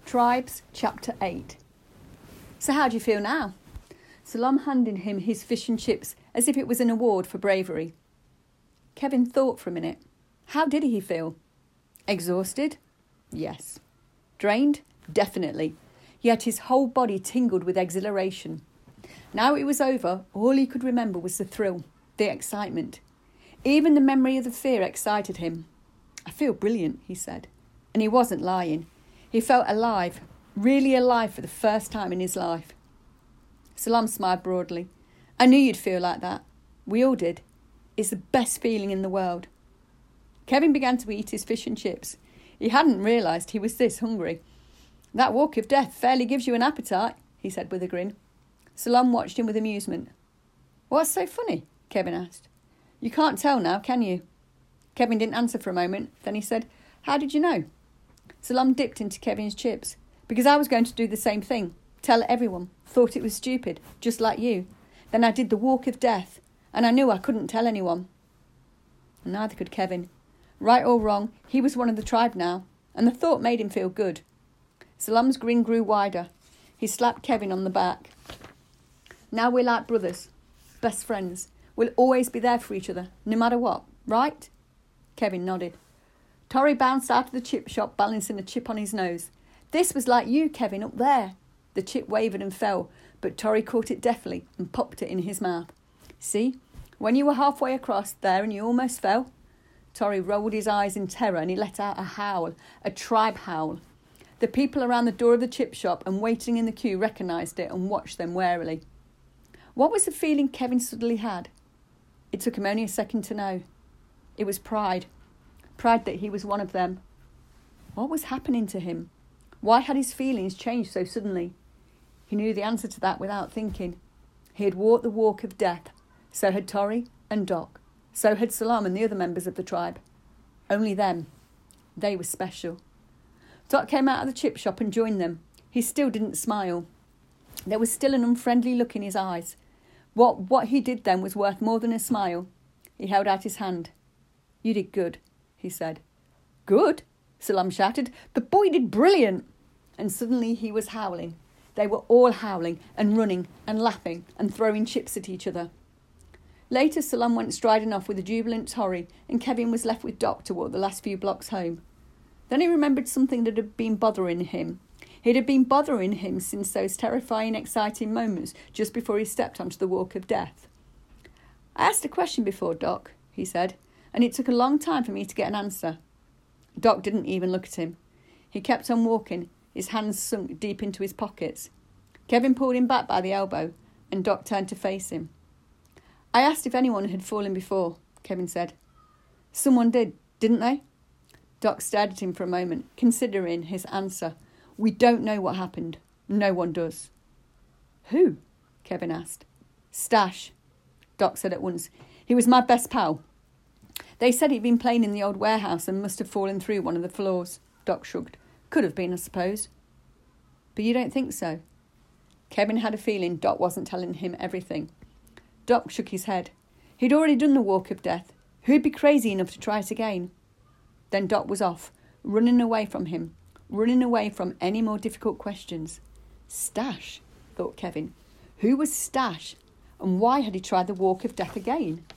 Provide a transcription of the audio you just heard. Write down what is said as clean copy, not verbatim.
Tribes, Chapter 8. So how do you feel now? Salam handed him his fish and chips as if it was an award for bravery. Kevin thought for a minute. How did he feel? Exhausted? Yes. Drained? Definitely. Yet his whole body tingled with exhilaration. Now it was over, all he could remember was the thrill, the excitement. Even the memory of the fear excited him. I feel brilliant, he said. And he wasn't lying. He felt alive, really alive for the first time in his life. Salam smiled broadly. I knew you'd feel like that. We all did. It's the best feeling in the world. Kevin began to eat his fish and chips. He hadn't realised he was this hungry. That walk of death fairly gives you an appetite, he said with a grin. Salam watched him with amusement. What's so funny? Kevin asked. You can't tell now, can you? Kevin didn't answer for a moment. Then he said, How did you know? Salam dipped into Kevin's chips. Because I was going to do the same thing. Tell everyone. Thought it was stupid, just like you. Then I did the walk of death. And I knew I couldn't tell anyone. And neither could Kevin. Right or wrong, he was one of the tribe now. And the thought made him feel good. Salam's grin grew wider. He slapped Kevin on the back. Now we're like brothers. Best friends. We'll always be there for each other, no matter what. Right? Kevin nodded. Torry bounced out of the chip shop, balancing a chip on his nose. This was like you, Kevin, up there. The chip wavered and fell, but Torry caught it deftly and popped it in his mouth. See? When you were halfway across there and you almost fell? Torry rolled his eyes in terror and he let out a howl, a tribe howl. The people around the door of the chip shop and waiting in the queue recognised it and watched them warily. What was the feeling Kevin suddenly had? It took him only a second to know. It was pride. Pride that he was one of them. What was happening to him? Why had his feelings changed so suddenly? He knew the answer to that without thinking. He had walked the walk of death. So had Torry and Doc. So had Salam and the other members of the tribe. Only them. They were special. Doc came out of the chip shop and joined them. He still didn't smile. There was still an unfriendly look in his eyes. What he did then was worth more than a smile. He held out his hand. You did good, he said. Good? Salam shouted. The boy did brilliant. And suddenly he was howling. They were all howling and running and laughing and throwing chips at each other. Later, Salam went striding off with a jubilant Torry, and Kevin was left with Doc to walk the last few blocks home. Then he remembered something that had been bothering him. It had been bothering him since those terrifying, exciting moments just before he stepped onto the walk of death. I asked a question before, Doc, he said, and it took a long time for me to get an answer. Doc didn't even look at him. He kept on walking, his hands sunk deep into his pockets. Kevin pulled him back by the elbow, and Doc turned to face him. I asked if anyone had fallen before, Kevin said. Someone did, didn't they? Doc stared at him for a moment, considering his answer. We don't know what happened. No one does. Who? Kevin asked. Stash, Doc said at once. He was my best pal. They said he'd been playing in the old warehouse and must have fallen through one of the floors. Doc shrugged. Could have been, I suppose. But you don't think so? Kevin had a feeling Doc wasn't telling him everything. Doc shook his head. He'd already done the walk of death. Who'd be crazy enough to try it again? Then Doc was off, running away from him, running away from any more difficult questions. Stash, thought Kevin. Who was Stash? And why had he tried the walk of death again?